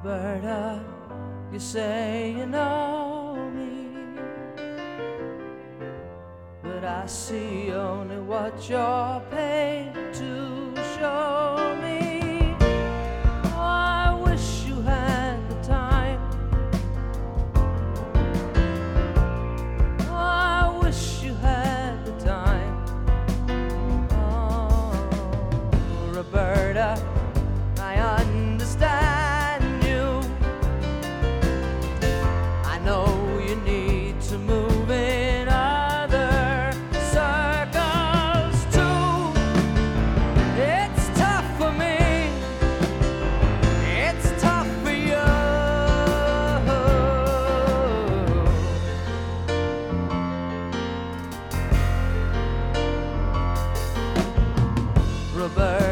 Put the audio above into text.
Roberta, you say you know me, but I see only what you're paid to show me. Oh, I wish you had the time. Oh, I wish you had the time. Oh, Roberta, I understand you. I know you need to move in other circles too. It's tough for me, it's tough for you. Roberta,